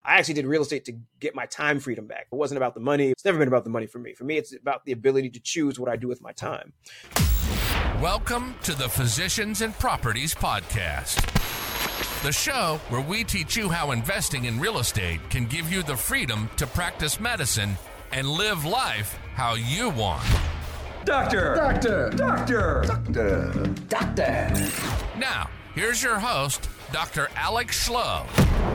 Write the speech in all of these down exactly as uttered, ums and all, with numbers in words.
I actually did real estate to get my time freedom back. It wasn't about the money. It's never been about the money for me. For me, it's about the ability to choose what I do with my time. Welcome to the Physicians and Properties Podcast, the show where we teach you how investing in real estate can give you the freedom to practice medicine and live life how you want. Doctor! Doctor! Doctor! Doctor! Doctor! Now, here's your host, Doctor Alex Schloe.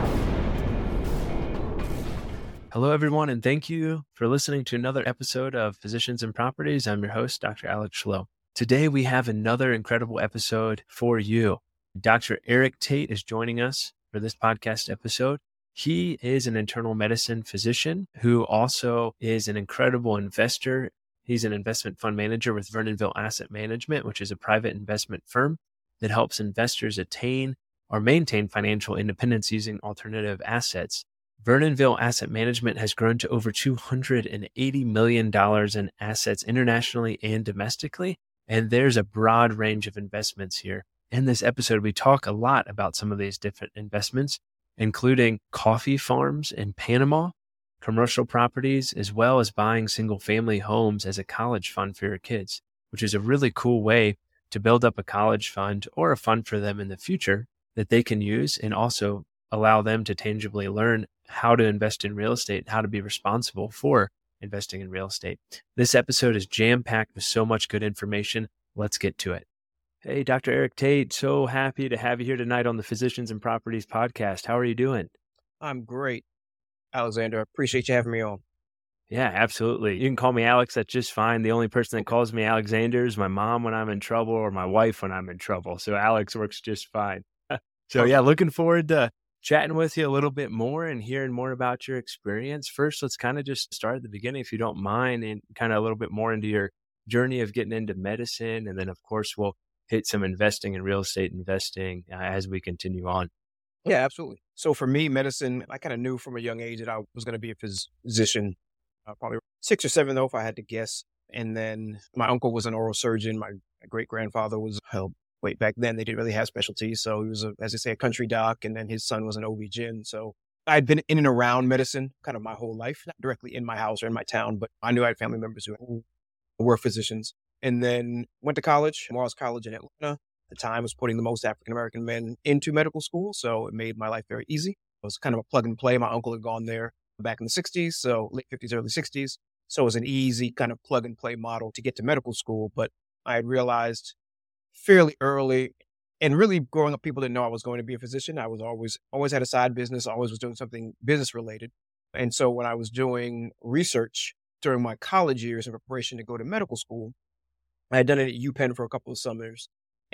Hello, everyone, and thank you for listening to another episode of Physicians and Properties. I'm your host, Doctor Alex Schloe. Today, we have another incredible episode for you. Doctor Eric Tate is joining us for this podcast episode. He is an internal medicine physician who also is an incredible investor. He's an investment fund manager with Vernonville Asset Management, which is a private investment firm that helps investors attain or maintain financial independence using alternative assets. Vernonville Asset Management has grown to over two hundred eighty million dollars in assets internationally and domestically, and there's a broad range of investments here. In this episode, we talk a lot about some of these different investments, including coffee farms in Panama, commercial properties, as well as buying single-family homes as a college fund for your kids, which is a really cool way to build up a college fund or a fund for them in the future that they can use and also allow them to tangibly learn how to invest in real estate, how to be responsible for investing in real estate. This episode is jam-packed with so much good information. Let's get to it. Hey, Doctor Eric Tate, so happy to have you here tonight on the Physicians and Properties Podcast. How are you doing? I'm great, Alexander. I appreciate you having me on. Yeah, absolutely. You can call me Alex. That's just fine. The only person that calls me Alexander is my mom when I'm in trouble or my wife when I'm in trouble. So Alex works just fine. So yeah, looking forward to chatting with you a little bit more and hearing more about your experience. First, let's kind of just start at the beginning, if you don't mind, and kind of a little bit more into your journey of getting into medicine. And then, of course, we'll hit some investing in real estate investing uh, as we continue on. Yeah, absolutely. So for me, medicine, I kind of knew from a young age that I was going to be a phys- physician, uh, probably six or seven, though, if I had to guess. And then my uncle was an oral surgeon. My great-grandfather was help. Wait, back then they didn't really have specialties. So he was, a, as they say, a country doc, and then his son was an O B G Y N. So I'd been in and around medicine kind of my whole life, not directly in my house or in my town, but I knew I had family members who were physicians. And then went to college, Morris College in Atlanta. At the time was putting the most African-American men into medical school. So it made my life very easy. It was kind of a plug and play. My uncle had gone there back in the sixties, so late fifties, early sixties. So it was an easy kind of plug and play model to get to medical school. But I had realized fairly early, and really growing up, people didn't know I was going to be a physician. I was always, always had a side business, always was doing something business related. And so when I was doing research during my college years in preparation to go to medical school, I had done it at UPenn for a couple of summers,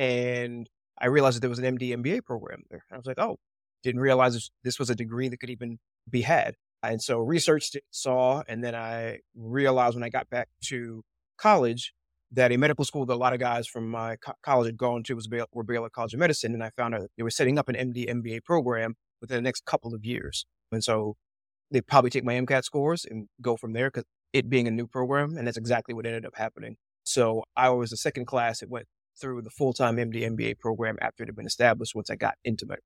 and I realized that there was an M D M B A program there. I was like, oh, didn't realize this, this was a degree that could even be had. And so researched it, saw, and then I realized when I got back to college that a medical school that a lot of guys from my co- college had gone to was Baylor, were Baylor College of Medicine. And I found out they were setting up an M D M B A program within the next couple of years. And so they'd probably take my MCAT scores and go from there, because it being a new program. And that's exactly what ended up happening. So I was the second class that went through the full-time M D M B A program after it had been established once I got into medicine.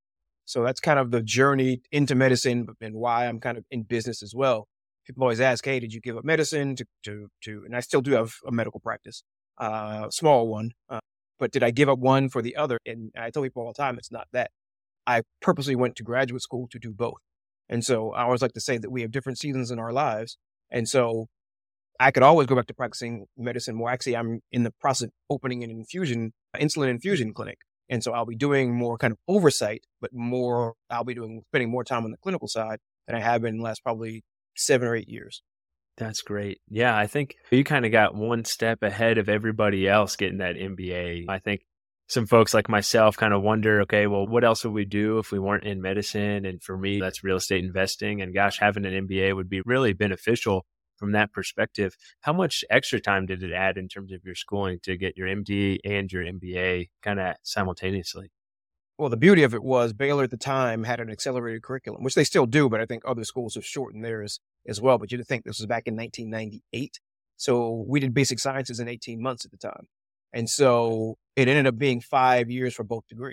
So that's kind of the journey into medicine and why I'm kind of in business as well. People always ask, hey, did you give up medicine to, to, to, and I still do have a medical practice, uh, small one, uh, but did I give up one for the other? And I tell people all the time, it's not that. I purposely went to graduate school to do both. And so I always like to say that we have different seasons in our lives. And so I could always go back to practicing medicine more. Actually, I'm in the process of opening an infusion, insulin infusion clinic. And so I'll be doing more kind of oversight, but more, I'll be doing, spending more time on the clinical side than I have been in the last probably seven or eight years. That's great. Yeah, I think you kind of got one step ahead of everybody else getting that M B A. I think some folks like myself kind of wonder, okay, well, what else would we do if we weren't in medicine? And for me, that's real estate investing. And gosh, having an M B A would be really beneficial from that perspective. How much extra time did it add in terms of your schooling to get your M D and your M B A kind of simultaneously? Well, the beauty of it was Baylor at the time had an accelerated curriculum, which they still do, but I think other schools have shortened theirs as well. But you'd think this was back in nineteen ninety-eight. So we did basic sciences in eighteen months at the time. And so it ended up being five years for both degrees.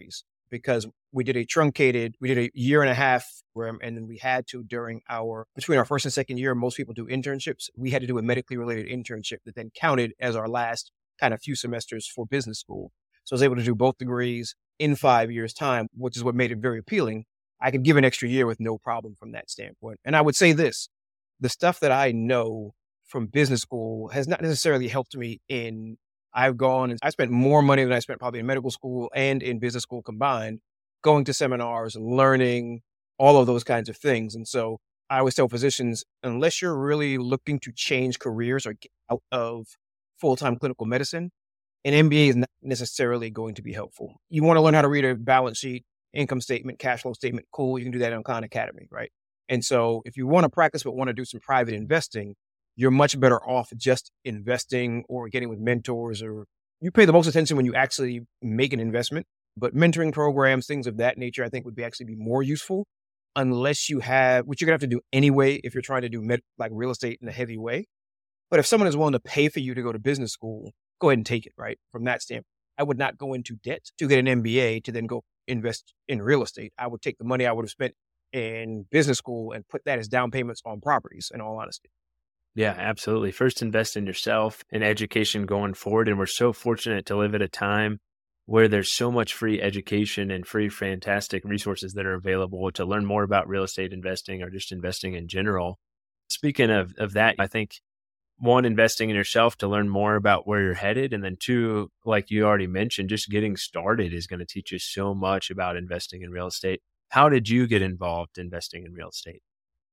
because we did a truncated, we did a year and a half program, and then we had to during our, between our first and second year, most people do internships. We had to do a medically related internship that then counted as our last kind of few semesters for business school. So I was able to do both degrees in five years' time, which is what made it very appealing. I could give an extra year with no problem from that standpoint. And I would say this, the stuff that I know from business school has not necessarily helped me in, I've gone and I spent more money than I spent probably in medical school and in business school combined, going to seminars, learning all of those kinds of things. And so I always tell physicians, unless you're really looking to change careers or get out of full-time clinical medicine, an M B A is not necessarily going to be helpful. You want to learn how to read a balance sheet, income statement, cash flow statement, cool. You can do that in Khan Academy, right? And so if you want to practice but want to do some private investing, you're much better off just investing or getting with mentors, or you pay the most attention when you actually make an investment. But mentoring programs, things of that nature, I think would be actually be more useful unless you have, which you're going to have to do anyway if you're trying to do med, like real estate in a heavy way. But if someone is willing to pay for you to go to business school, go ahead and take it, right? From that standpoint, I would not go into debt to get an M B A to then go invest in real estate. I would take the money I would have spent in business school and put that as down payments on properties, in all honesty. Yeah, absolutely. First, invest in yourself and education going forward. And we're so fortunate to live at a time where there's so much free education and free, fantastic resources that are available to learn more about real estate investing or just investing in general. Speaking of, of that, I think one, investing in yourself to learn more about where you're headed. And then two, like you already mentioned, just getting started is going to teach you so much about investing in real estate. How did you get involved investing in real estate?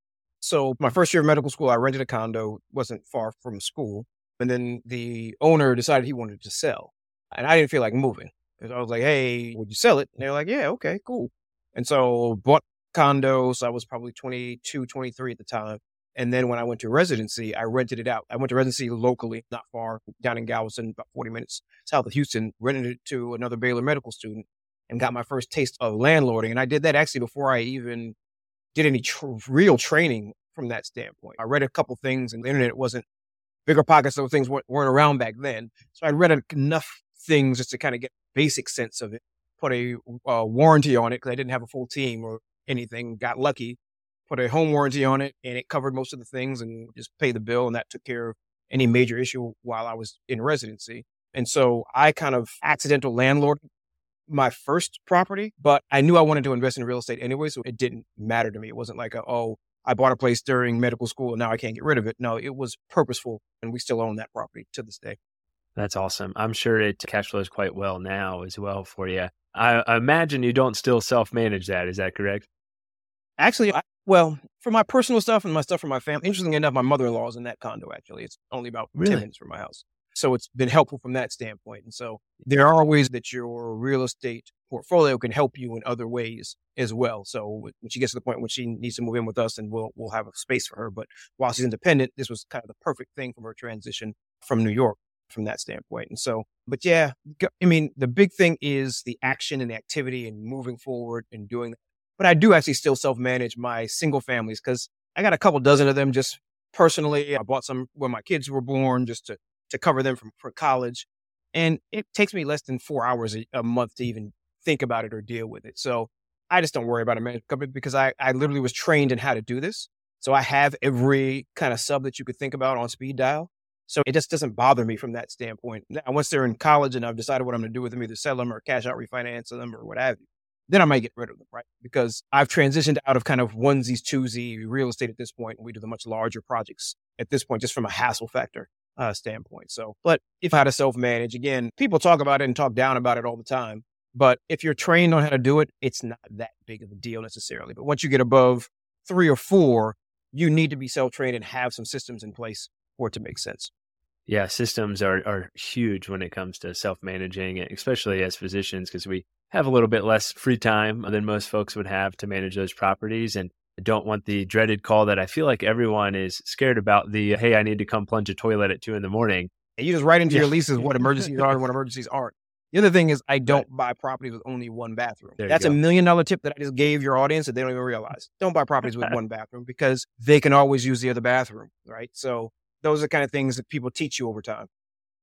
So my first year of medical school, I rented a condo, wasn't far from school. And then the owner decided he wanted to sell. And I didn't feel like moving. I was like, hey, would you sell it? And they were like, yeah, okay, cool. And so bought condos. I was probably twenty-two, twenty-three at the time. And then when I went to residency, I rented it out. I went to residency locally, not far, down in Galveston, about forty minutes south of Houston, rented it to another Baylor medical student and got my first taste of landlording. And I did that actually before I even did any tr- real training from that standpoint. I read a couple things and the internet wasn't, bigger pockets, those things weren't, weren't around back then. So I read enough things just to kind of get a basic sense of it, put a uh, warranty on it because I didn't have a full team or anything, got lucky. Put a home warranty on it and it covered most of the things and just paid the bill. And that took care of any major issue while I was in residency. And so I kind of accidental landlord my first property, but I knew I wanted to invest in real estate anyway. So it didn't matter to me. It wasn't like, a, oh, I bought a place during medical school and now I can't get rid of it. No, it was purposeful and we still own that property to this day. That's awesome. I'm sure it cash flows quite well now as well for you. I, I imagine you don't still self-manage that. Is that correct? Actually, I, well, for my personal stuff and my stuff for my family, interestingly enough, my mother-in-law is in that condo, actually. It's only about Really? ten minutes from my house. So it's been helpful from that standpoint. And so there are ways that your real estate portfolio can help you in other ways as well. So when she gets to the point when she needs to move in with us, and we'll we'll have a space for her. But while she's independent, this was kind of the perfect thing for her transition from New York from that standpoint. And so, but yeah, I mean, the big thing is the action and the activity and moving forward and doing that. But I do actually still self-manage my single families because I got a couple dozen of them just personally. I bought some when my kids were born just to, to cover them from, for college. And it takes me less than four hours a, a month to even think about it or deal with it. So I just don't worry about a management company because I, I literally was trained in how to do this. So I have every kind of sub that you could think about on speed dial. So it just doesn't bother me from that standpoint. Now, once they're in college and I've decided what I'm going to do with them, either sell them or cash out, refinance them or what have you, then I might get rid of them, right? Because I've transitioned out of kind of onesies, twosies real estate at this point, and we do the much larger projects at this point, just from a hassle factor uh, standpoint. So, but if I had to self-manage, again, people talk about it and talk down about it all the time. But if you're trained on how to do it, it's not that big of a deal necessarily. But once you get above three or four, you need to be self-trained and have some systems in place for it to make sense. Yeah, systems are, are huge when it comes to self-managing, especially as physicians, because we have a little bit less free time than most folks would have to manage those properties. And I don't want the dreaded call that I feel like everyone is scared about, the, hey, I need to come plunge a toilet at two in the morning. And you just write into Yeah. your leases what emergencies are and what emergencies aren't. The other thing is I don't buy properties with only one bathroom. There you That's a go. million dollar tip that I just gave your audience that they don't even realize. Don't buy properties with one bathroom because they can always use the other bathroom, right? So those are the kind of things that people teach you over time.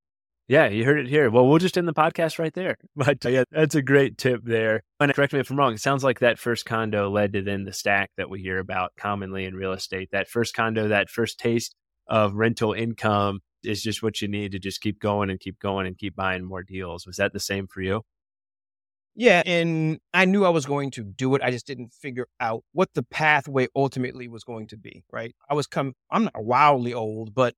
Yeah, you heard it here. Well, we'll just end the podcast right there. But yeah, that's a great tip there. And correct me if I'm wrong, it sounds like that first condo led to then the stack that we hear about commonly in real estate. That first condo, that first taste of rental income is just what you need to just keep going and keep going and keep buying more deals. Was that the same for you? Yeah. And I knew I was going to do it. I just didn't figure out what the pathway ultimately was going to be, right? I was come, I'm not wildly old, but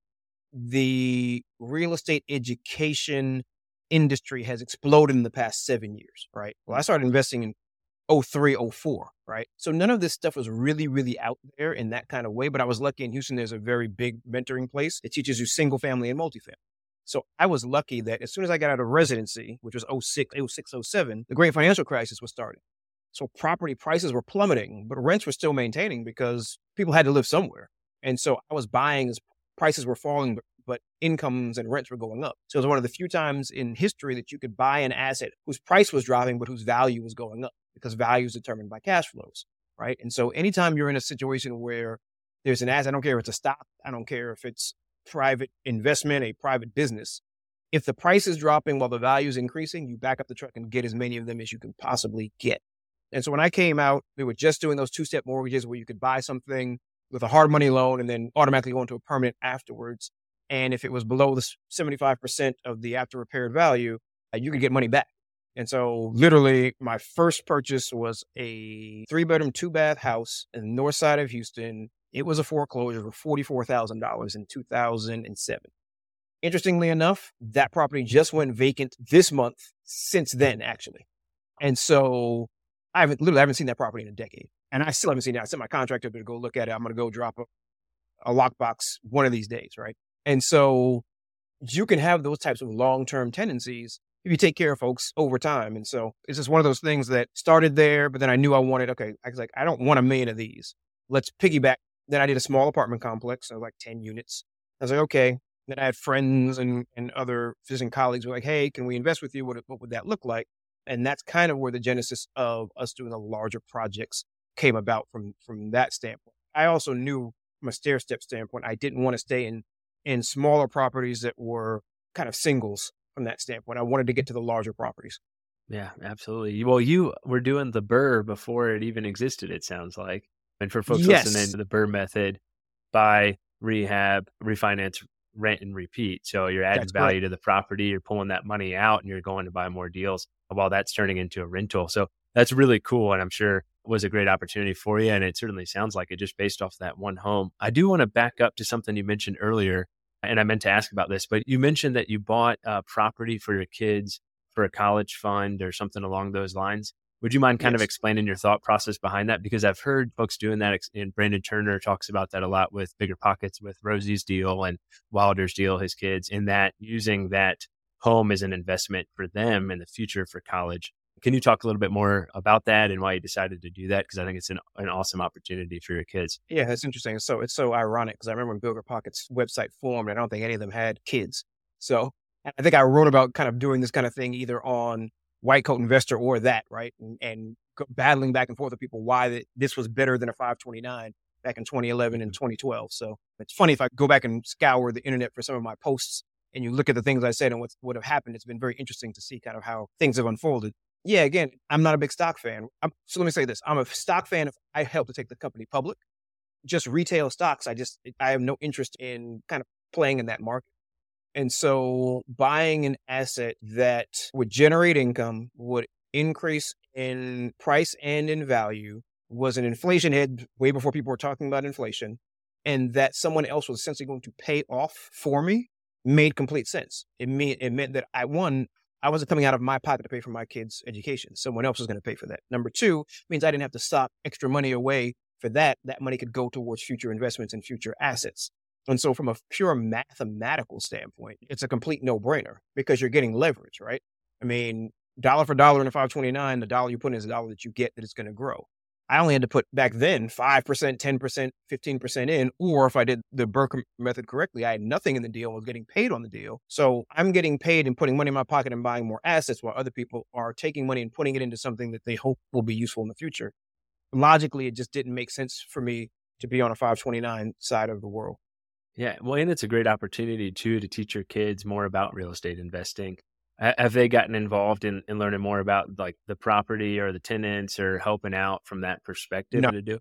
the real estate education industry has exploded in the past seven years, right? Well, I started investing in oh three, oh four, right? So none of this stuff was really, really out there in that kind of way. But I was lucky in Houston, there's a very big mentoring place. It teaches you single family and multifamily. So I was lucky that as soon as I got out of residency, which was oh six, oh six, oh seven, the great financial crisis was starting. So property prices were plummeting, but rents were still maintaining because people had to live somewhere. And so I was buying as prices were falling, but, but incomes and rents were going up. So it was one of the few times in history that you could buy an asset whose price was dropping, but whose value was going up because value is determined by cash flows, right? And so anytime you're in a situation where there's an asset, I don't care if it's a stock, I don't care if it's private investment, a private business, if the price is dropping while the value is increasing, you back up the truck and get as many of them as you can possibly get. And so when I came out, we were just doing those two-step mortgages where you could buy something with a hard money loan and then automatically go into a permanent afterwards. And if it was below the seventy-five percent of the after repaired value, uh, you could get money back. And so literally my first purchase was a three bedroom, two bath house in the north side of Houston. It was a foreclosure for forty-four thousand dollars in two thousand seven. Interestingly enough, that property just went vacant this month since then, actually. And so I haven't literally I haven't seen that property in a decade. And I still haven't seen it. I sent my contractor to go look at it. I'm going to go drop a, a lockbox one of these days, right? And so you can have those types of long-term tendencies if you take care of folks over time. And so it's just one of those things that started there, but then I knew I wanted, okay, I was like, I don't want a million of these. Let's piggyback. Then I did a small apartment complex, so like ten units. I was like, okay. Then I had friends and, and other physician colleagues were like, hey, can we invest with you? What, what would that look like? And that's kind of where the genesis of us doing the larger projects came about from, from that standpoint. I also knew from a stair-step standpoint, I didn't want to stay in, in smaller properties that were kind of singles from that standpoint. I wanted to get to the larger properties. Yeah, absolutely. Well, you were doing the BRRRR before it even existed, it sounds like. And for folks Yes. listening to the BRRRR method, buy, rehab, refinance, rent, and repeat. So you're adding That's value correct. to the property, you're pulling that money out, and you're going to buy more deals while that's turning into a rental. So that's really cool. And I'm sure was a great opportunity for you. And it certainly sounds like it just based off that one home. I do want to back up to something you mentioned earlier. And I meant to ask about this, but you mentioned that you bought a property for your kids for a college fund or something along those lines. Would you mind kind Yes. of explaining your thought process behind that? Because I've heard folks doing that, and Brandon Turner talks about that a lot with Bigger Pockets, with Rosie's deal and Wilder's deal, his kids, in that using that home as an investment for them in the future for college. Can you talk a little bit more about that and why you decided to do that? Because I think it's an, an awesome opportunity for your kids. Yeah, that's interesting. So it's so ironic because I remember when Bigger Pockets website formed, and I don't think any of them had kids. So I think I wrote about kind of doing this kind of thing either on White Coat Investor or that, right? And, and go- battling back and forth with people why that this was better than a five twenty-nine back in twenty eleven and twenty twelve. So it's funny if I go back and scour the internet for some of my posts and you look at the things I said and what would have happened. It's been very interesting to see kind of how things have unfolded. Yeah, again, I'm not a big stock fan. I'm, so let me say this. I'm a stock fan if I help to take the company public. Just retail stocks, I just, I have no interest in kind of playing in that market. And so buying an asset that would generate income, would increase in price and in value, was an inflation hedge way before people were talking about inflation, and that someone else was essentially going to pay off for me made complete sense. It, mean, it meant that I, one, I wasn't coming out of my pocket to pay for my kids' education. Someone else was going to pay for that. Number two, means I didn't have to stock extra money away for that. That money could go towards future investments and future assets. And so from a pure mathematical standpoint, it's a complete no-brainer because you're getting leverage, right? I mean, dollar for dollar in a five twenty-nine, the dollar you put in is the dollar that you get that it's going to grow. I only had to put back then five percent, ten percent, fifteen percent in, or if I did the BRRRR method correctly, I had nothing in the deal, I was getting paid on the deal. So I'm getting paid and putting money in my pocket and buying more assets while other people are taking money and putting it into something that they hope will be useful in the future. Logically, it just didn't make sense for me to be on a five twenty-nine side of the world. Yeah. Well, and it's a great opportunity too to teach your kids more about real estate investing. Ha- Have they gotten involved in, in learning more about like the property or the tenants or helping out from that perspective No. to do?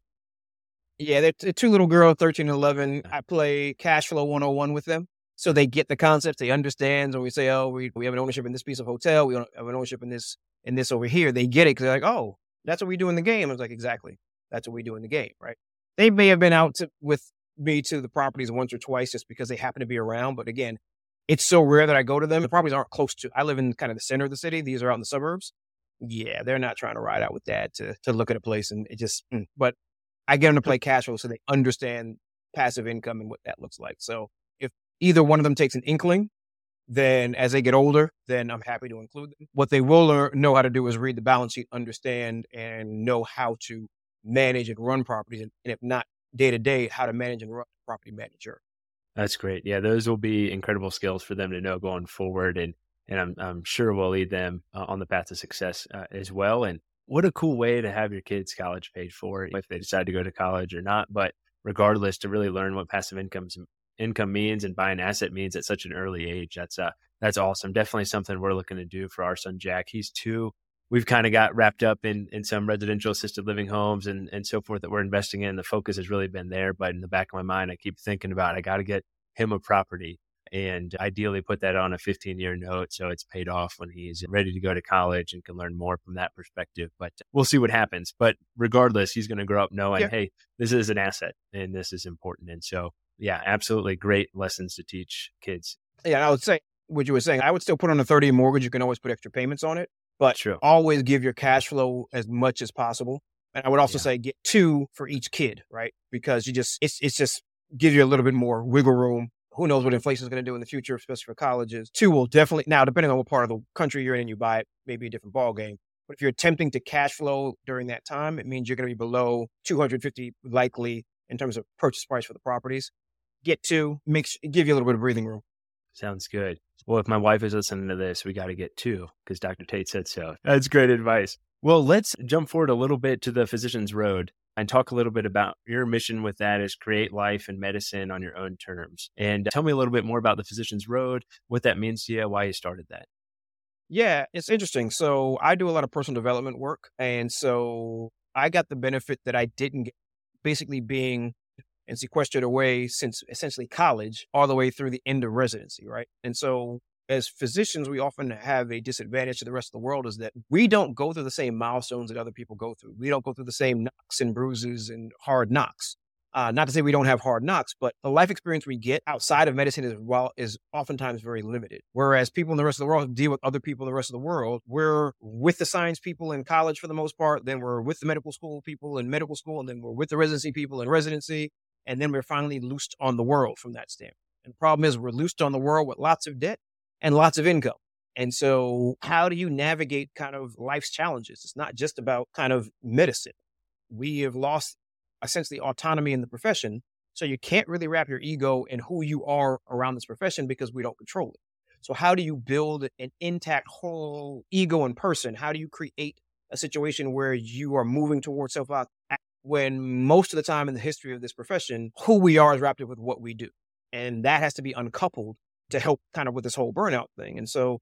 Yeah, they're, they're two little girls, thirteen and eleven. Yeah. I play cash flow one oh one with them. So they get the concepts, they understand. So we say, oh, we, we have an ownership in this piece of hotel. We have an ownership in this, in this over here. They get it because they're like, oh, that's what we do in the game. I was like, exactly. That's what we do in the game, right? They may have been out to, with me to the properties once or twice just because they happen to be around. But again, it's so rare that I go to them. The properties aren't close to, I live in kind of the center of the city. These are out in the suburbs. Yeah, they're not trying to ride out with dad to, to look at a place and it just, mm. but I get them to play cash flow so they understand passive income and what that looks like. So if either one of them takes an inkling, then as they get older, then I'm happy to include them. What they will learn, know how to do is read the balance sheet, understand, and know how to manage and run properties. And, and if not day to day, how to manage and run a property manager. That's great. Yeah, those will be incredible skills for them to know going forward, and and I'm I'm sure will lead them uh, on the path to success uh, as well. And what a cool way to have your kids' college paid for if they decide to go to college or not. But regardless, to really learn what passive income income means and buy an asset means at such an early age. That's uh that's awesome. Definitely something we're looking to do for our son Jack. He's two. We've kind of got wrapped up in in some residential assisted living homes and and so forth that we're investing in. The focus has really been there, but in the back of my mind, I keep thinking about I got to get him a property and ideally put that on a fifteen year note so it's paid off when he's ready to go to college and can learn more from that perspective. But we'll see what happens. But regardless, he's going to grow up knowing, Yeah. hey, this is an asset and this is important. And so, yeah, absolutely great lessons to teach kids. Yeah, I would say what you were saying. I would still put on a thirty year mortgage. You can always put extra payments on it, but True. always give your cash flow as much as possible. And I would also Yeah. say get two for each kid, right? Because you just, it's, it's just give you a little bit more wiggle room. Who knows what inflation is going to do in the future, especially for colleges. Two will definitely, now, depending on what part of the country you're in and you buy it, maybe a different ball game. But if you're attempting to cash flow during that time, it means you're going to be below two hundred fifty likely in terms of purchase price for the properties. Get two, makes give you a little bit of breathing room. Sounds good. Well, if my wife is listening to this, we got to get two because Doctor Tate said so. That's great advice. Well, let's jump forward a little bit to the Physician's Road and talk a little bit about your mission with that is create life and medicine on your own terms. And tell me a little bit more about the Physician's Road, what that means to you, why you started that. Yeah, it's interesting. So I do a lot of personal development work. And so I got the benefit that I didn't get, basically being and sequestered away since essentially college all the way through the end of residency, right? And so as physicians, we often have a disadvantage to the rest of the world is that we don't go through the same milestones that other people go through. We don't go through the same knocks and bruises and hard knocks. Uh, not to say we don't have hard knocks, but the life experience we get outside of medicine is well is oftentimes very limited. Whereas people in the rest of the world deal with other people in the rest of the world. We're with the science people in college for the most part, then we're with the medical school people in medical school, and then we're with the residency people in residency, and then we're finally loosed on the world from that standpoint. And the problem is we're loosed on the world with lots of debt and lots of income. And so how do you navigate kind of life's challenges? It's not just about kind of medicine. We have lost essentially autonomy in the profession. So you can't really wrap your ego in who you are around this profession because we don't control it. So how do you build an intact whole ego in person? How do you create a situation where you are moving towards self-out when most of the time in the history of this profession, who we are is wrapped up with what we do. And that has to be uncoupled to help kind of with this whole burnout thing. And so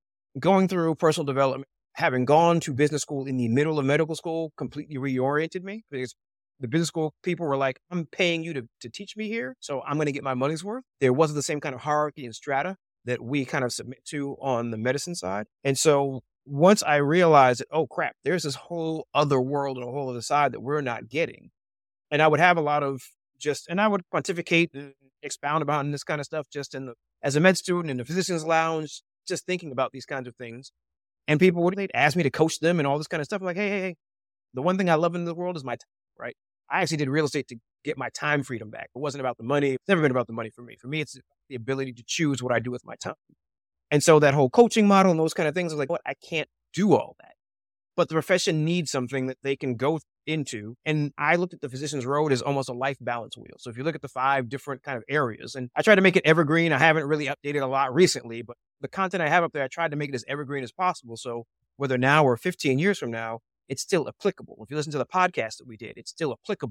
going through personal development, having gone to business school in the middle of medical school completely reoriented me because the business school people were like, I'm paying you to, to teach me here, so I'm going to get my money's worth. There wasn't the same kind of hierarchy and strata that we kind of submit to on the medicine side. And so once I realized that, oh crap, there's this whole other world and a whole other side that we're not getting. And I would have a lot of just, and I would pontificate and expound about this kind of stuff just in the, as a med student in the physician's lounge, just thinking about these kinds of things. And people would, they'd ask me to coach them and all this kind of stuff. I'm like, hey, hey, hey, the one thing I love in the world is my time, right? I actually did real estate to get my time freedom back. It wasn't about the money. It's never been about the money for me. For me, it's the ability to choose what I do with my time. And so that whole coaching model and those kind of things, I was like, what? I can't do all that. But the profession needs something that they can go into. And I looked at the Physician's Road as almost a life balance wheel. So if you look at the five different kind of areas, and I try to make it evergreen. I haven't really updated a lot recently, but the content I have up there, I tried to make it as evergreen as possible. So whether now or fifteen years from now, it's still applicable. If you listen to the podcast that we did, it's still applicable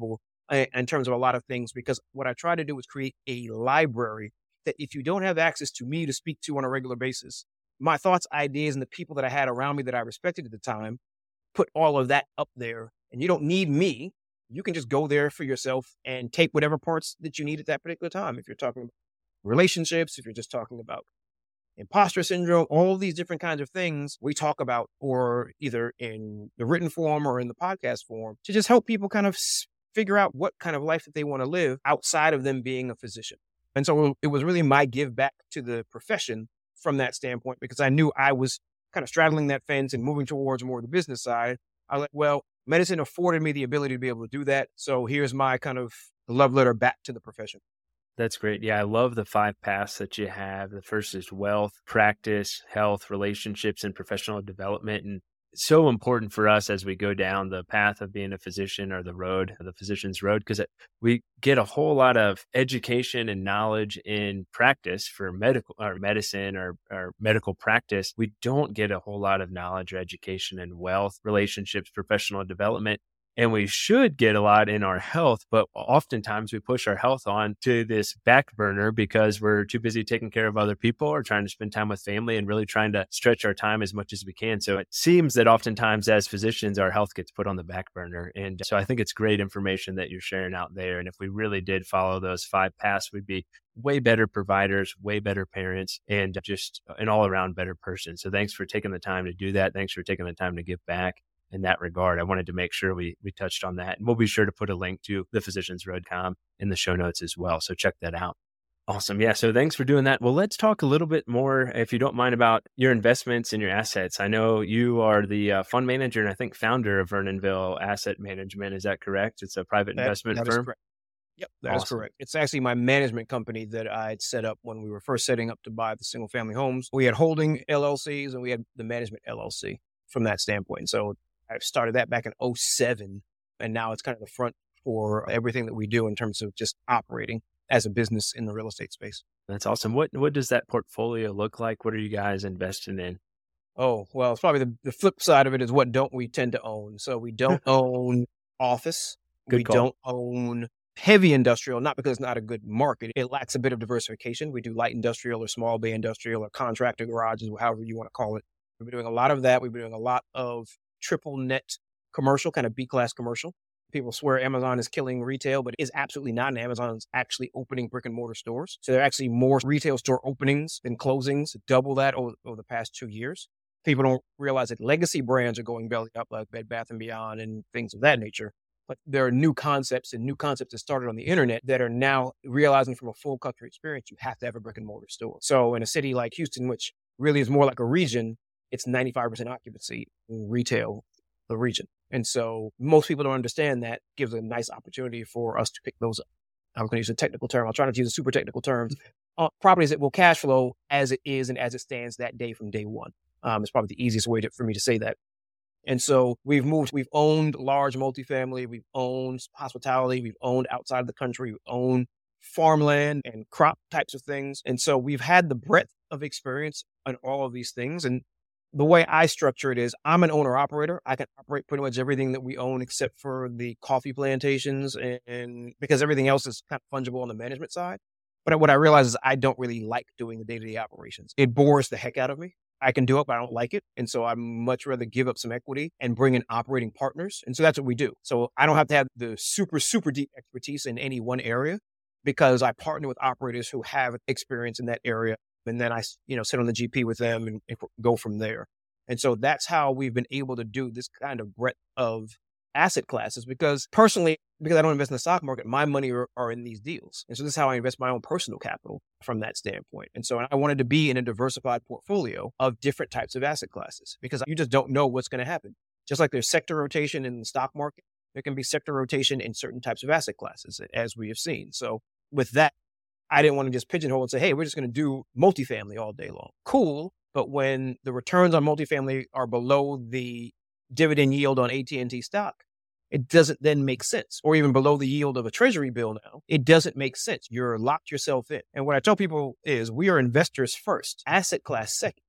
uh, in terms of a lot of things, because what I try to do is create a library that if you don't have access to me to speak to on a regular basis, my thoughts, ideas, and the people that I had around me that I respected at the time, put all of that up there. And you don't need me. You can just go there for yourself and take whatever parts that you need at that particular time. If you're talking about relationships, if you're just talking about imposter syndrome, all these different kinds of things we talk about, or either in the written form or in the podcast form, to just help people kind of figure out what kind of life that they want to live outside of them being a physician. And so it was really my give back to the profession from that standpoint, because I knew I was kind of straddling that fence and moving towards more of the business side. I was like, well, medicine afforded me the ability to be able to do that. So here's my kind of love letter back to the profession. That's great. Yeah, I love the five paths that you have. The first is wealth, practice, health, relationships, and professional development. And it's so important for us as we go down the path of being a physician, or the road, the physician's road, because we get a whole lot of education and knowledge in practice for medical or medicine or, or medical practice. We don't get a whole lot of knowledge or education in wealth, relationships, professional development. And we should get a lot in our health, but oftentimes we push our health on to this back burner because we're too busy taking care of other people or trying to spend time with family and really trying to stretch our time as much as we can. So it seems that oftentimes as physicians, our health gets put on the back burner. And so I think it's great information that you're sharing out there. And if we really did follow those five paths, we'd be way better providers, way better parents, and just an all around better person. So thanks for taking the time to do that. Thanks for taking the time to give back. In that regard, I wanted to make sure we we touched on that. And we'll be sure to put a link to the Physicians Road dot com in the show notes as well. So check that out. Awesome. Yeah. So thanks for doing that. Well, let's talk a little bit more, if you don't mind, about your investments and your assets. I know you are the uh, fund manager and I think founder of Vernonville Asset Management. Is that correct? It's a private that, investment that firm? Is correct. Yep, that Awesome. is correct. It's actually my management company that I had set up when we were first setting up to buy the single family homes. We had holding L L Cs and we had the management L L C from that standpoint. So I started that back in oh seven, and now it's kind of the front for everything that we do in terms of just operating as a business in the real estate space. That's awesome. What what does that portfolio look like? What are you guys investing in? Oh, well, it's probably the, the flip side of it is what don't we tend to own? So we don't own office. Good we call. don't own heavy industrial, not because it's not a good market. It lacks a bit of diversification. We do light industrial or small bay industrial or contractor garages, however you want to call it. We've been doing a lot of that. We've been doing a lot of triple net commercial, kind of B-class commercial. People swear Amazon is killing retail, but it is absolutely not. And Amazon is actually opening brick and mortar stores. So there are actually more retail store openings than closings, double that over, over the past two years. People don't realize that legacy brands are going belly up, like Bed Bath and Beyond and things of that nature. But there are new concepts and new concepts that started on the internet that are now realizing from a full country experience, you have to have a brick and mortar store. So in a city like Houston, which really is more like a region, it's ninety-five percent occupancy in retail, the region. And so most people don't understand that. Gives a nice opportunity for us to pick those up. I'm going to use a technical term. I'll try not to use the super technical terms. Uh, properties that will cash flow as it is and as it stands that day from day one. Um, it's probably the easiest way to, for me to say that. And so we've moved, we've owned large multifamily, we've owned hospitality, we've owned outside of the country, we've owned farmland and crop types of things. And so we've had the breadth of experience on all of these things. And the way I structure it is I'm an owner operator. I can operate pretty much everything that we own except for the coffee plantations, and, and because everything else is kind of fungible on the management side. But what I realize is I don't really like doing the day-to-day operations. It bores the heck out of me. I can do it, but I don't like it. And so I'd much rather give up some equity and bring in operating partners. And so that's what we do. So I don't have to have the super, super deep expertise in any one area because I partner with operators who have experience in that area. And then I, you know, sit on the G P with them and, and go from there. And so that's how we've been able to do this kind of breadth of asset classes, because personally, because I don't invest in the stock market, my money are, are in these deals. And so this is how I invest my own personal capital from that standpoint. And so I wanted to be in a diversified portfolio of different types of asset classes, because you just don't know what's going to happen. Just like there's sector rotation in the stock market, there can be sector rotation in certain types of asset classes, as we have seen. So with that, I didn't want to just pigeonhole and say, hey, we're just going to do multifamily all day long. Cool. But when the returns on multifamily are below the dividend yield on A T and T stock, it doesn't then make sense. Or even below the yield of a treasury bill now, it doesn't make sense. You're locked yourself in. And what I tell people is we are investors first, asset class second.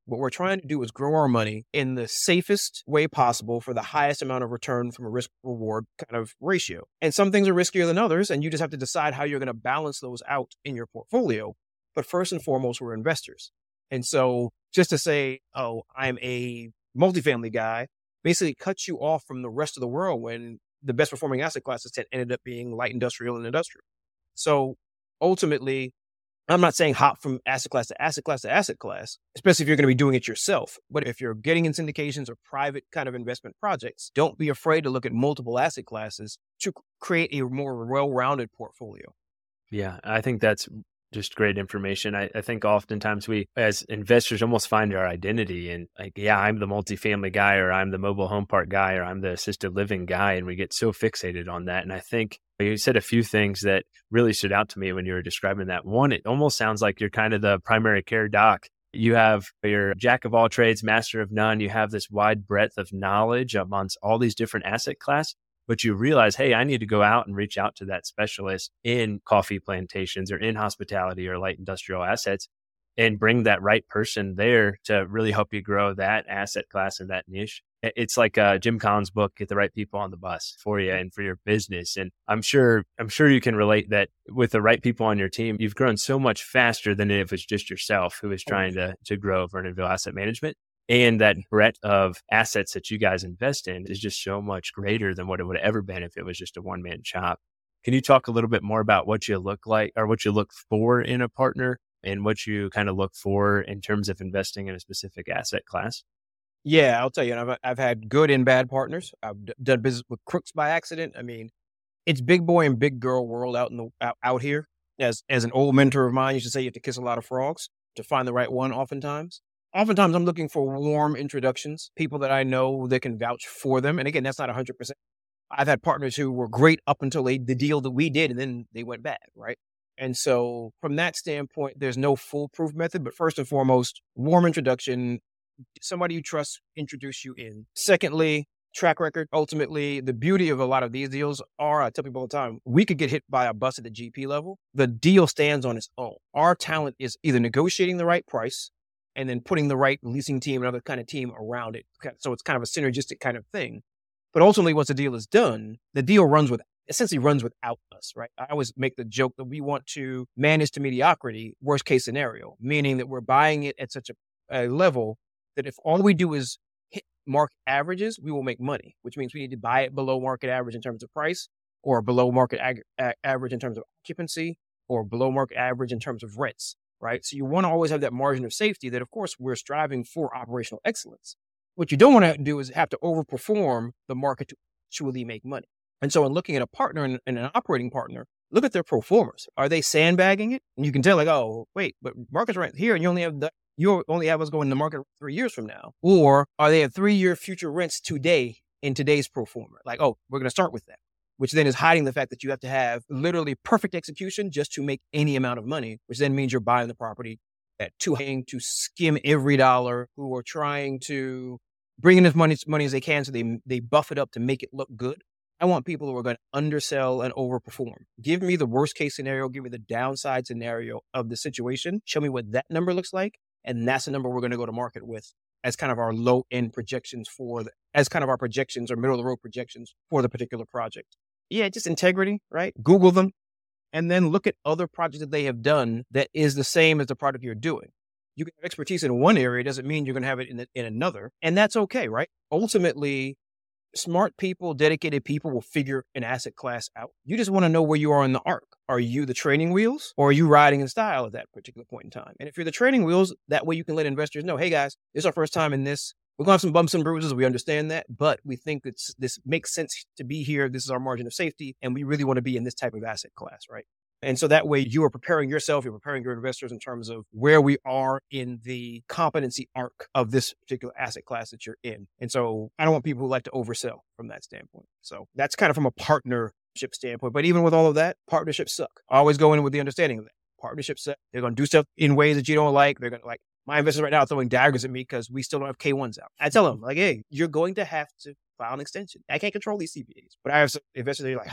What we're trying to do is grow our money in the safest way possible for the highest amount of return from a risk reward kind of ratio. And some things are riskier than others, and you just have to decide how you're going to balance those out in your portfolio. But first and foremost, we're investors. And so just to say, oh, I'm a multifamily guy, basically cuts you off from the rest of the world when the best performing asset classes ended up being light industrial and industrial. So ultimately, I'm not saying hop from asset class to asset class to asset class, especially if you're going to be doing it yourself. But if you're getting in syndications or private kind of investment projects, don't be afraid to look at multiple asset classes to create a more well-rounded portfolio. Yeah, I think that's just great information. I, I think oftentimes we, as investors, almost find our identity in like, yeah, I'm the multifamily guy, or I'm the mobile home park guy, or I'm the assisted living guy. And we get so fixated on that. And I think you said a few things that really stood out to me when you were describing that. One, it almost sounds like you're kind of the primary care doc. You have your jack of all trades, master of none. You have this wide breadth of knowledge amongst all these different asset classes. But you realize, hey, I need to go out and reach out to that specialist in coffee plantations or in hospitality or light industrial assets and bring that right person there to really help you grow that asset class and that niche. It's like uh, Jim Collins' book, Get the Right People on the Bus for you and for your business. And I'm sure, I'm sure you can relate that with the right people on your team, you've grown so much faster than if it's just yourself who is trying to, to grow Vernonville Asset Management. And that breadth of assets that you guys invest in is just so much greater than what it would have ever been if it was just a one-man shop. Can you talk a little bit more about what you look like or what you look for in a partner and what you kind of look for in terms of investing in a specific asset class? Yeah, I'll tell you, I've, I've had good and bad partners. I've d- done business with crooks by accident. I mean, it's big boy and big girl world out in the out, out here. As as an old mentor of mine used to say, you have to kiss a lot of frogs to find the right one oftentimes. Oftentimes, I'm looking for warm introductions, people that I know that can vouch for them. And again, that's not one hundred percent. I've had partners who were great up until they, the deal that we did, and then they went bad, right? And so from that standpoint, there's no foolproof method. But first and foremost, warm introduction, somebody you trust introduce you in. Secondly, track record. Ultimately, the beauty of a lot of these deals are, I tell people all the time, we could get hit by a bus at the G P level. The deal stands on its own. Our talent is either negotiating the right price and then putting the right leasing team and other kind of team around it. So it's kind of a synergistic kind of thing. But ultimately, once the deal is done, the deal runs with, essentially runs without us, right? I always make the joke that we want to manage to mediocrity, worst case scenario, meaning that we're buying it at such a, a level that if all we do is hit market averages, we will make money, which means we need to buy it below market average in terms of price, or below market ag- a- average in terms of occupancy, or below market average in terms of rents. Right. So you want to always have that margin of safety that, of course, we're striving for operational excellence. What you don't want to do is have to overperform the market to actually make money. And so in looking at a partner and, and an operating partner, look at their pro formas. Are they sandbagging it? And you can tell like, oh, wait, but market's right here and you only have the, you only have us going in the market three years from now. Or are they at three year future rents today in today's pro forma? Like, oh, we're going to start with that, which then is hiding the fact that you have to have literally perfect execution just to make any amount of money, which then means you're buying the property at too high to skim every dollar, who are trying to bring in as money, money as they can so they, they buff it up to make it look good. I want people who are going to undersell and overperform. Give me the worst case scenario, give me the downside scenario of the situation, show me what that number looks like, and that's the number we're going to go to market with as kind of our low end projections for the, as kind of our projections or middle of the road projections for the particular project. Yeah, just integrity, right? Google them and then look at other projects that they have done that is the same as the product you're doing. You can have expertise in one area, doesn't mean you're going to have it in, the, in another. And that's okay, right? Ultimately, smart people, dedicated people will figure an asset class out. You just want to know where you are in the arc. Are you the training wheels or are you riding in style at that particular point in time? And if you're the training wheels, that way you can let investors know, hey guys, this is our first time in this. We're going to have some bumps and bruises. We understand that, but we think it's, this makes sense to be here. This is our margin of safety, and we really want to be in this type of asset class, right? And so that way you are preparing yourself, you're preparing your investors in terms of where we are in the competency arc of this particular asset class that you're in. And so I don't want people who like to oversell from that standpoint. So that's kind of from a partnership standpoint. But even with all of that, partnerships suck. I always go in with the understanding of that. Partnerships suck. They're going to do stuff in ways that you don't like. They're going to like, my investors right now are throwing daggers at me because we still don't have K ones out. I tell them, like, hey, you're going to have to file an extension. I can't control these C P As. But I have some investors that are like,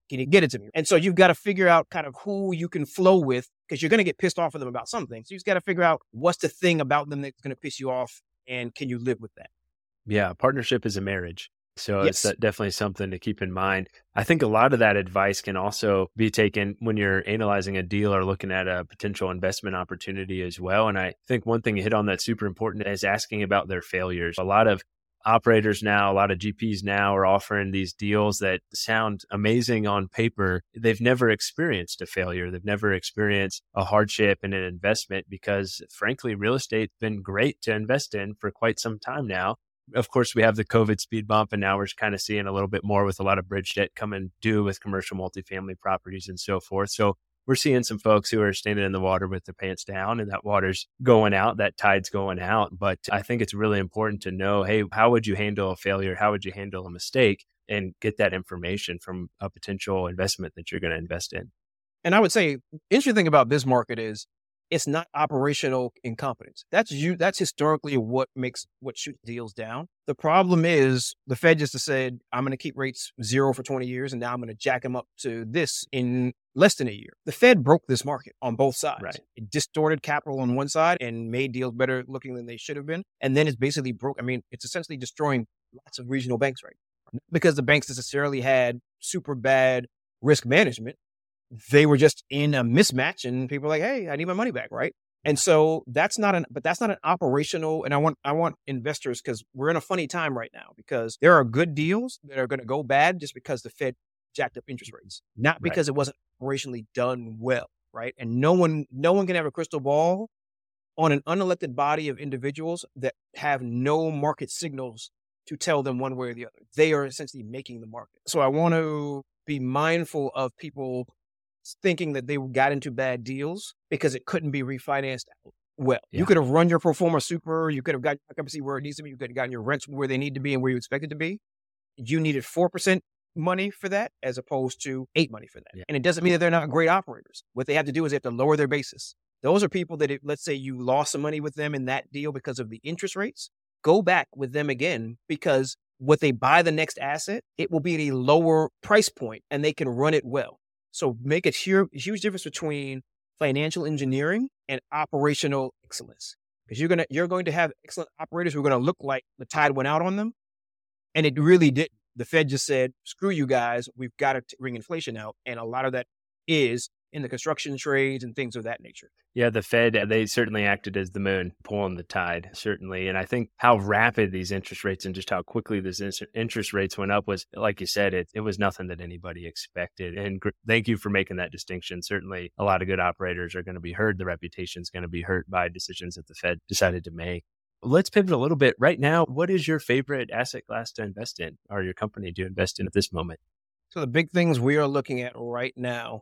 Can you get it to me? And so you've got to figure out kind of who you can flow with because you're going to get pissed off with them about some things. So you've got to figure out what's the thing about them that's going to piss you off and can you live with that? Yeah, partnership is a marriage. So Yes. it's definitely something to keep in mind. I think a lot of that advice can also be taken when you're analyzing a deal or looking at a potential investment opportunity as well. And I think one thing you hit on that's super important is asking about their failures. A lot of operators now, a lot of G Ps now are offering these deals that sound amazing on paper. They've never experienced a failure. They've never experienced a hardship in an investment because, frankly, real estate's been great to invest in for quite some time now. Of course, we have the COVID speed bump, and now we're kind of seeing a little bit more with a lot of bridge debt coming due with commercial multifamily properties and so forth. So we're seeing some folks who are standing in the water with their pants down and that water's going out, that tide's going out. But I think it's really important to know, hey, how would you handle a failure? How would you handle a mistake? And get that information from a potential investment that you're going to invest in. And I would say, interesting thing about this market is it's not operational incompetence. That's you. That's historically what makes what shoots deals down. The problem is the Fed just said, I'm going to keep rates zero for twenty years, and now I'm going to jack them up to this in less than a year. The Fed broke this market on both sides. Right. It distorted capital on one side and made deals better looking than they should have been. And then it's basically broke. I mean, it's essentially destroying lots of regional banks right now. Not because the banks necessarily had super bad risk management. They were just in a mismatch and people are like, hey, I need my money back, right? And so that's not an, but that's not an operational, and I want, I want investors, because we're in a funny time right now because there are good deals that are going to go bad just because the Fed jacked up interest rates, not because right. it wasn't operationally done well, right? And no one, no one can have a crystal ball on an unelected body of individuals that have no market signals to tell them one way or the other. They are essentially making the market. So I want to be mindful of people thinking that they got into bad deals because it couldn't be refinanced out well. Yeah. You could have run your pro forma super, you could have gotten occupancy where it needs to be, you could have gotten your rents where they need to be and where you expect it to be. You needed four percent money for that as opposed to eight money for that. Yeah. And it doesn't mean that they're not great operators. What they have to do is they have to lower their basis. Those are people that, if, let's say you lost some money with them in that deal because of the interest rates, go back with them again because what they buy the next asset, it will be at a lower price point and they can run it well. So make a huge, huge difference between financial engineering and operational excellence. Because you're gonna you're going to have excellent operators who are going to look like the tide went out on them, and it really didn't. The Fed just said, "Screw you guys, we've got to bring inflation out," and a lot of that is in the construction trades and things of that nature. Yeah, the Fed, they certainly acted as the moon, pulling the tide, certainly. And I think how rapid these interest rates and just how quickly these interest rates went up was, like you said, it, it was nothing that anybody expected. And gr- thank you for making that distinction. Certainly, a lot of good operators are going to be hurt. The reputation is going to be hurt by decisions that the Fed decided to make. Let's pivot a little bit. Right now, what is your favorite asset class to invest in, or your company to invest in at this moment? So the big things we are looking at right now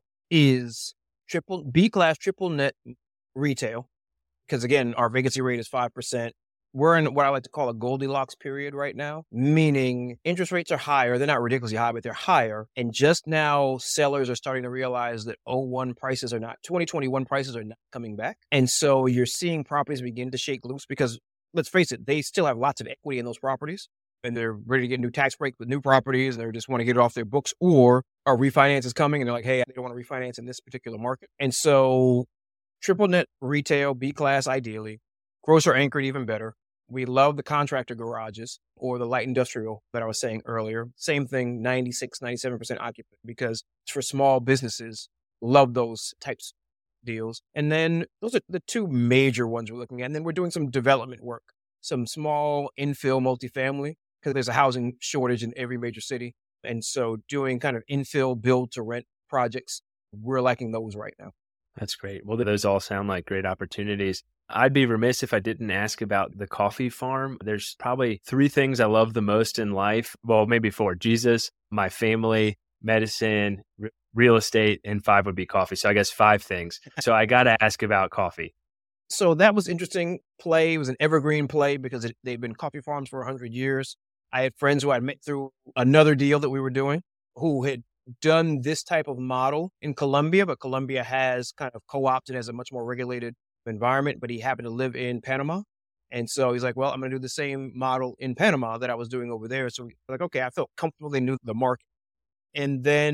is triple B-class triple net retail. Because again, our vacancy rate is five percent. We're in what I like to call a Goldilocks period right now, meaning interest rates are higher. They're not ridiculously high, but they're higher. And just now sellers are starting to realize that oh one prices are not, twenty twenty-one prices are not coming back. And so you're seeing properties begin to shake loose because let's face it, they still have lots of equity in those properties. And they're ready to get a new tax break with new properties, and they just want to get it off their books, or our refinance is coming and they're like, hey, I don't want to refinance in this particular market. And so triple net retail, B-class ideally, grocer anchored even better. We love the contractor garages or the light industrial that I was saying earlier. Same thing, ninety-six, ninety-seven percent occupant, because for small businesses, love those types of deals. And then those are the two major ones we're looking at. And then we're doing some development work, some small infill multifamily, because there's a housing shortage in every major city. And so doing kind of infill build to rent projects, we're liking those right now. That's great. Well, those all sound like great opportunities. I'd be remiss if I didn't ask about the coffee farm. There's probably three things I love the most in life. Well, maybe four: Jesus, my family, medicine, r- real estate, and five would be coffee. So I guess five things. So I got to ask about coffee. So that was interesting play. It was an evergreen play because it, they've been coffee farms for one hundred years. I had friends who I met through another deal that we were doing who had done this type of model in Colombia, but Colombia has kind of co-opted as a much more regulated environment, but he happened to live in Panama. And so he's like, well, I'm going to do the same model in Panama that I was doing over there. So we're like, okay, I felt comfortable. They knew the market. And then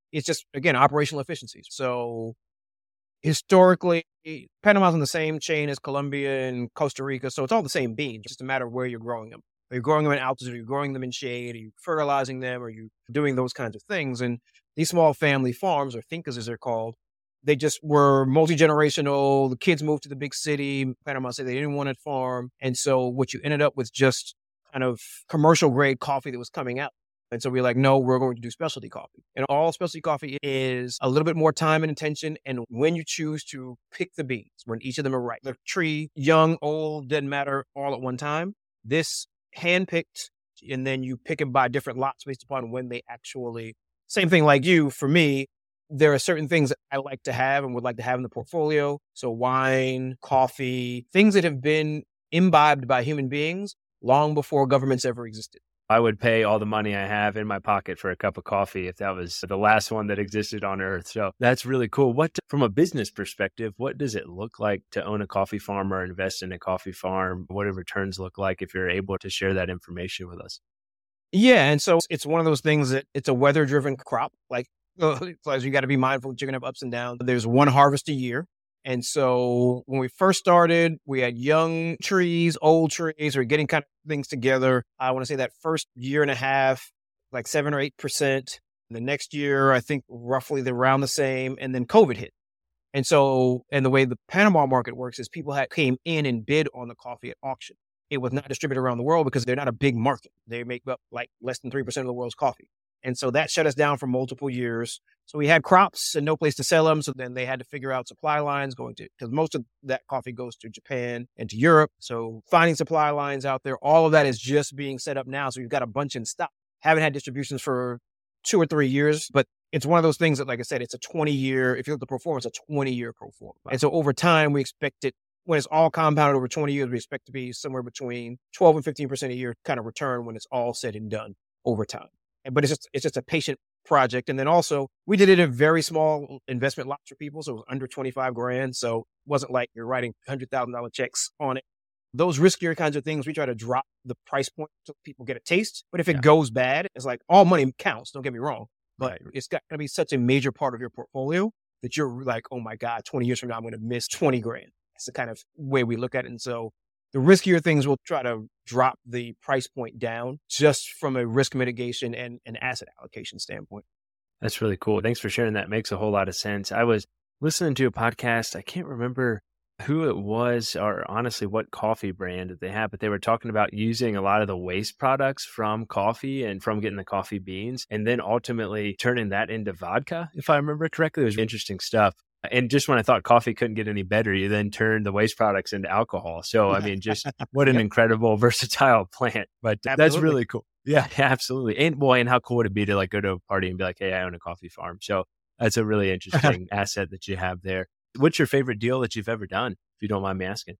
it's just, again, operational efficiencies. So historically, Panama's on the same chain as Colombia and Costa Rica. So it's all the same beans. It's just a matter of where you're growing them. Are you growing them in altitude? Are you growing them in shade? Are you fertilizing them? Are you doing those kinds of things? And these small family farms, or fincas as they're called, they just were multi-generational. The kids moved to the big city. Panama said they didn't want to farm. And so what you ended up with just kind of commercial grade coffee that was coming out. And so we're like, no, we're going to do specialty coffee. And all specialty coffee is a little bit more time and attention. And when you choose to pick the beans, when each of them are right, the tree, young, old, doesn't matter, all at one time. This handpicked, and then you pick them by different lots based upon when they actually, same thing like you, for me, there are certain things that I like to have and would like to have in the portfolio. So wine, coffee, things that have been imbibed by human beings long before governments ever existed. I would pay all the money I have in my pocket for a cup of coffee if that was the last one that existed on earth. So that's really cool. What, from a business perspective, what does it look like to own a coffee farm or invest in a coffee farm? What do returns look like if you're able to share that information with us? Yeah. And so it's one of those things that it's a weather driven crop. Like, so you got to be mindful that you're going to have ups and downs. There's one harvest a year. And so when we first started, we had young trees, old trees, we were getting kind of things together. I want to say that first year and a half, like seven or eight percent. The next year, I think roughly they're around the same. And then COVID hit. And so, and the way the Panama market works is people had came in and bid on the coffee at auction. It was not distributed around the world because they're not a big market. They make up like less than three percent of the world's coffee. And so that shut us down for multiple years. So we had crops and no place to sell them. So then they had to figure out supply lines going to, because most of that coffee goes to Japan and to Europe. So finding supply lines out there, all of that is just being set up now. So we've got a bunch in stock. Haven't had distributions for two or three years, but it's one of those things that, like I said, it's a twenty year, if you look at the pro forma, it's a twenty year pro forma. Wow. And so over time, we expect it, when it's all compounded over twenty years, we expect to be somewhere between twelve and fifteen percent a year kind of return when it's all said and done over time. But it's just, it's just a patient project. And then also we did it in very small investment lots for people. So it was under twenty-five grand. So it wasn't like you're writing one hundred thousand dollars checks on it. Those riskier kinds of things, we try to drop the price point so people get a taste. But if it yeah. goes bad, it's like all money counts. Don't get me wrong. But right. it's got to be such a major part of your portfolio that you're like, oh my God, twenty years from now, I'm going to miss twenty grand. That's the kind of way we look at it. And so the riskier things, we'll try to drop the price point down just from a risk mitigation and an asset allocation standpoint. That's really cool. Thanks for sharing that. Makes a whole lot of sense. I was listening to a podcast. I can't remember who it was or honestly what coffee brand that they have, but they were talking about using a lot of the waste products from coffee and from getting the coffee beans and then ultimately turning that into vodka. If I remember correctly, it was interesting stuff. And just when I thought coffee couldn't get any better, you then turn the waste products into alcohol. So, I mean, just what an yep. incredible, versatile plant. But absolutely. That's really cool. Yeah, absolutely. And boy, and how cool would it be to like go to a party and be like, hey, I own a coffee farm. So that's a really interesting asset that you have there. What's your favorite deal that you've ever done, if you don't mind me asking?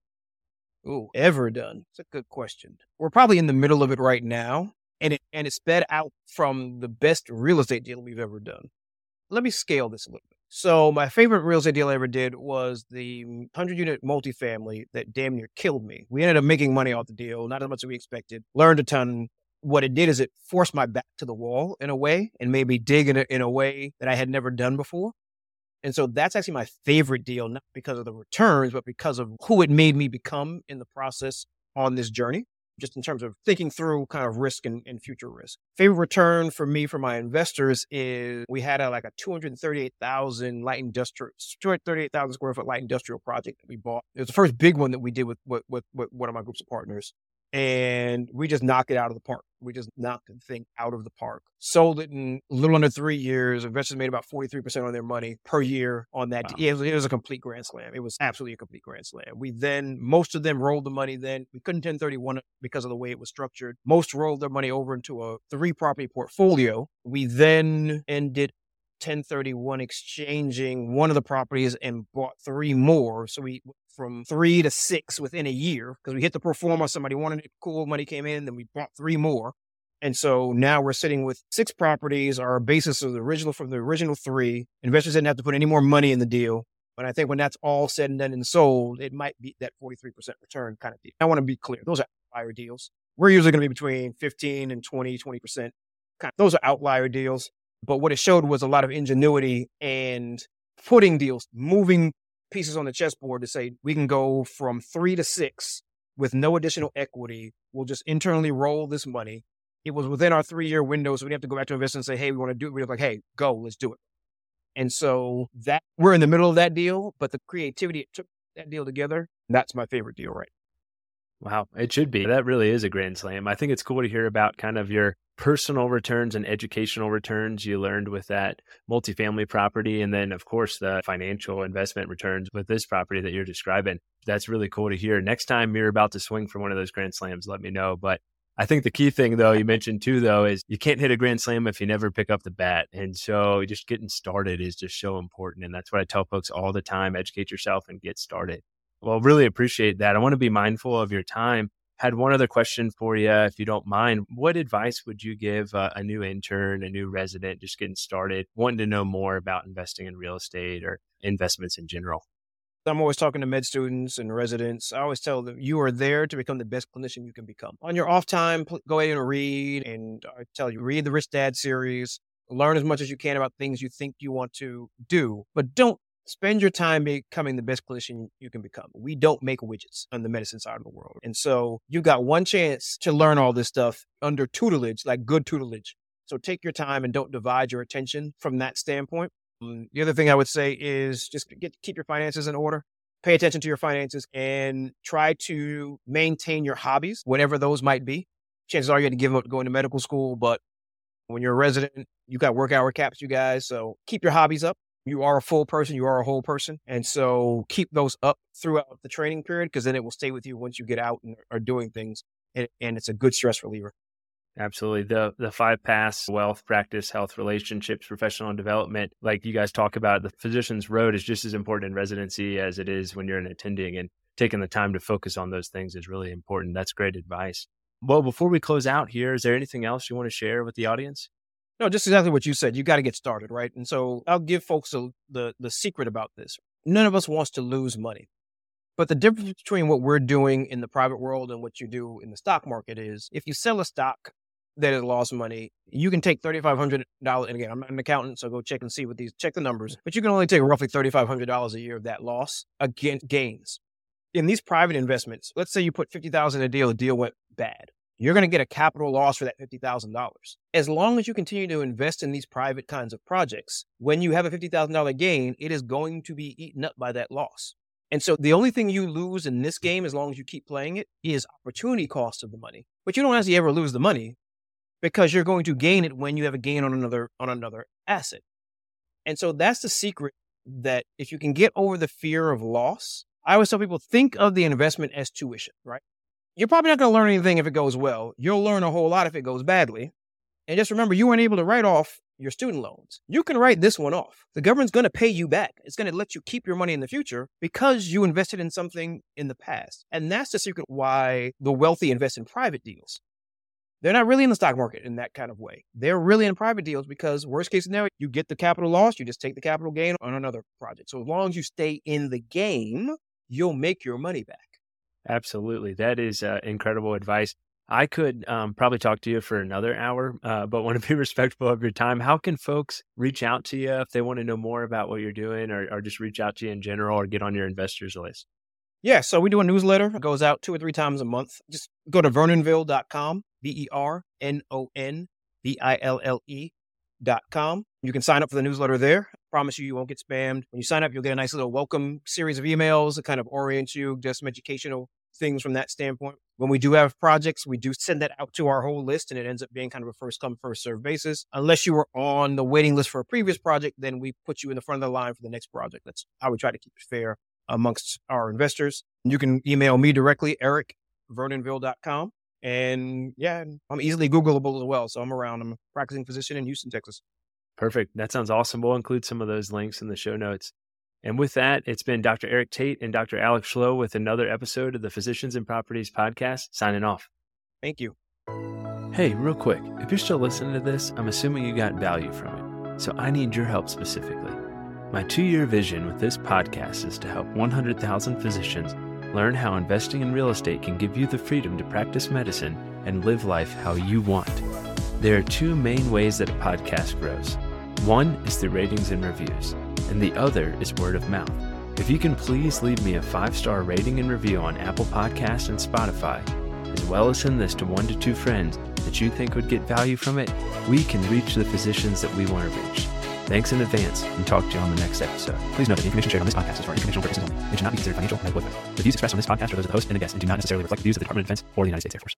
Ooh, ever done? It's a good question. We're probably in the middle of it right now. And it and it sped out from the best real estate deal we've ever done. Let me scale this a little bit. So my favorite real estate deal I ever did was the one hundred unit multifamily that damn near killed me. We ended up making money off the deal, not as much as we expected. Learned a ton. What it did is it forced my back to the wall in a way and made me dig in a, in a way that I had never done before. And so that's actually my favorite deal, not because of the returns, but because of who it made me become in the process on this journey. Just in terms of thinking through kind of risk and, and future risk. Favorite return for me, for my investors, is we had a like a two hundred thirty-eight thousand light industrial, two hundred thirty-eight thousand square foot light industrial project that we bought. It was the first big one that we did with, with, with, with one of my groups of partners. And we just knocked it out of the park. We just knocked the thing out of the park. Sold it in a little under three years. Investors made about forty-three percent on their money per year on that. Wow. It, was, it was a complete grand slam. It was absolutely a complete grand slam. We then, most of them rolled the money then. We couldn't ten thirty-one it because of the way it was structured. Most rolled their money over into a three property portfolio. We then ended ten thirty-one exchanging one of the properties and bought three more. So we from three to six within a year because we hit the pro forma. Somebody wanted it, cool, money came in, then we bought three more. And so now we're sitting with six properties. Our basis of the original from the original three. Investors didn't have to put any more money in the deal. But I think when that's all said and done and sold, it might be that forty-three percent return kind of deal. I want to be clear. Those are outlier deals. We're usually going to be between fifteen and twenty, twenty percent. Kind of, those are outlier deals. But what it showed was a lot of ingenuity and putting deals, moving pieces on the chessboard to say, we can go from three to six with no additional equity. We'll just internally roll this money. It was within our three-year window, so we didn't have to go back to investors and say, hey, we want to do it. We were like, hey, go, let's do it. And so that we're in the middle of that deal, but the creativity it took that deal together, that's my favorite deal, right? Wow, it should be. That really is a grand slam. I think it's cool to hear about kind of your personal returns and educational returns you learned with that multifamily property. And then, of course, the financial investment returns with this property that you're describing. That's really cool to hear. Next time you're about to swing for one of those grand slams, let me know. But I think the key thing, though, you mentioned too, though, is you can't hit a grand slam if you never pick up the bat. And so just getting started is just so important. And that's what I tell folks all the time, educate yourself and get started. Well, really appreciate that. I want to be mindful of your time. Had one other question for you, if you don't mind. What advice would you give uh, a new intern, a new resident just getting started, wanting to know more about investing in real estate or investments in general? I'm always talking to med students and residents. I always tell them you are there to become the best clinician you can become. On your off time, go ahead and read. And I tell you, read the Rich Dad series. Learn as much as you can about things you think you want to do, but don't spend your time becoming the best clinician you can become. We don't make widgets on the medicine side of the world. And so you got one chance to learn all this stuff under tutelage, like good tutelage. So take your time and don't divide your attention from that standpoint. Um, the other thing I would say is just get keep your finances in order. Pay attention to your finances and try to maintain your hobbies, whatever those might be. Chances are you're going to give up going to medical school, but when you're a resident, you got work hour caps, you guys. So keep your hobbies up. You are a full person. You are a whole person. And so keep those up throughout the training period, because then it will stay with you once you get out and are doing things. And, and it's a good stress reliever. Absolutely. The the five paths, wealth, practice, health, relationships, professional development, like you guys talk about, the physician's road is just as important in residency as it is when you're an attending, and taking the time to focus on those things is really important. That's great advice. Well, before we close out here, is there anything else you want to share with the audience? No, just exactly what you said. You got to get started, right? And so I'll give folks a, the the secret about this. None of us wants to lose money. But the difference between what we're doing in the private world and what you do in the stock market is, if you sell a stock that has lost money, you can take thirty-five hundred dollars. And again, I'm not an accountant, so go check and see what these, check the numbers. But you can only take roughly thirty-five hundred dollars a year of that loss against gains. In these private investments, let's say you put fifty thousand dollars in a deal, the deal went bad. You're going to get a capital loss for that fifty thousand dollars. As long as you continue to invest in these private kinds of projects, when you have a fifty thousand dollars gain, it is going to be eaten up by that loss. And so the only thing you lose in this game, as long as you keep playing it, is opportunity cost of the money. But you don't actually ever lose the money, because you're going to gain it when you have a gain on another on another asset. And so that's the secret, that if you can get over the fear of loss, I always tell people, think of the investment as tuition, right? You're probably not going to learn anything if it goes well. You'll learn a whole lot if it goes badly. And just remember, you weren't able to write off your student loans. You can write this one off. The government's going to pay you back. It's going to let you keep your money in the future because you invested in something in the past. And that's the secret why the wealthy invest in private deals. They're not really in the stock market in that kind of way. They're really in private deals because worst case scenario, you get the capital loss, you just take the capital gain on another project. So as long as you stay in the game, you'll make your money back. Absolutely. That is uh, incredible advice. I could um, probably talk to you for another hour, uh, but want to be respectful of your time. How can folks reach out to you if they want to know more about what you're doing, or, or just reach out to you in general, or get on your investors list? Yeah, so we do a newsletter. It goes out two or three times a month. Just go to vernonville dot com, V E R N O N V I L L E dot com. You can sign up for the newsletter there. I promise you, you won't get spammed. When you sign up, you'll get a nice little welcome series of emails that kind of orient you, just some educational things from that standpoint. When we do have projects, we do send that out to our whole list, and it ends up being kind of a first come, first serve basis. Unless you were on the waiting list for a previous project, then we put you in the front of the line for the next project. That's how we try to keep it fair amongst our investors. You can email me directly, Eric, vernonville dot com. And yeah, I'm easily Googleable as well. So I'm around. I'm a practicing physician in Houston, Texas. Perfect. That sounds awesome. We'll include some of those links in the show notes. And with that, it's been Doctor Eric Tate and Doctor Alex Schloe with another episode of the Physicians and Properties podcast, signing off. Thank you. Hey, real quick, if you're still listening to this, I'm assuming you got value from it. So I need your help specifically. My two-year vision with this podcast is to help one hundred thousand physicians learn how investing in real estate can give you the freedom to practice medicine and live life how you want. There are two main ways that a podcast grows. One is through ratings and reviews, and the other is word of mouth. If you can please leave me a five-star rating and review on Apple Podcasts and Spotify, as well as send this to one to two friends that you think would get value from it, we can reach the physicians that we want to reach. Thanks in advance, and talk to you on the next episode. Please note that the information shared on this podcast is for informational purposes only. It should not be considered financial or medical advice. The views expressed on this podcast are those of the host and the guest and do not necessarily reflect the views of the Department of Defense or the United States Air Force.